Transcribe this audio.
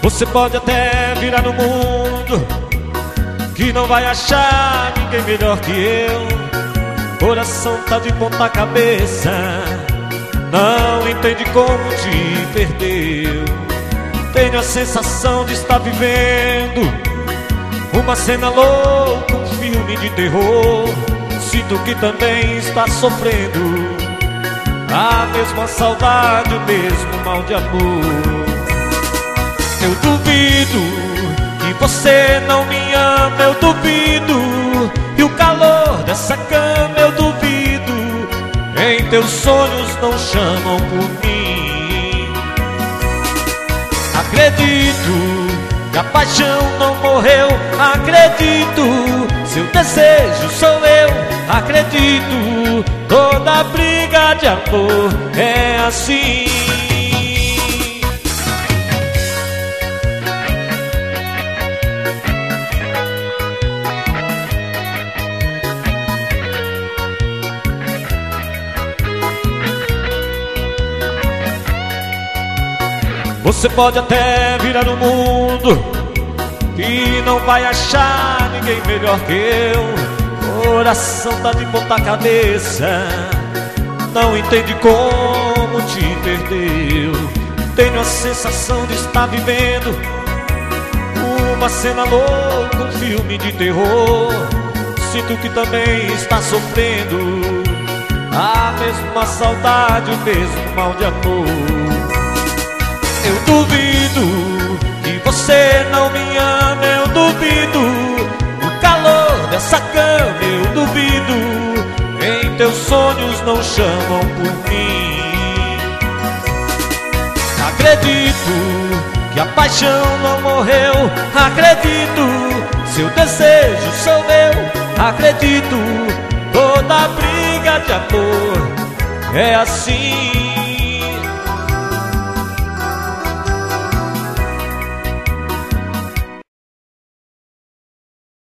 Você pode até virar no mundo, que não vai achar ninguém melhor que eu. Coração tá de ponta cabeça, não entende como te perdeu. Tenho a sensação de estar vivendo uma cena louca, um filme de terror. Sinto que também está sofrendo a mesma saudade, o mesmo mal de amor. Eu duvido que você não me ama, eu duvido. E o calor dessa cama eu duvido. Em teus sonhos não chamam por mim. Acredito que a paixão não morreu. Acredito, seu desejo sou eu. Acredito, toda briga de amor é assim. Você pode até virar no mundo, que não vai achar ninguém melhor que eu. Coração tá de ponta cabeça, não entende como te perdeu. Tenho a sensação de estar vivendo uma cena louca, um filme de terror. Sinto que também está sofrendo a mesma saudade, o mesmo mal de amor. Eu duvido que você não me ama, eu duvido. O calor dessa cama eu duvido. Em teus sonhos não chamam por mim. Acredito que a paixão não morreu. Acredito, seu desejo sou eu. Acredito, toda briga de amor é assim.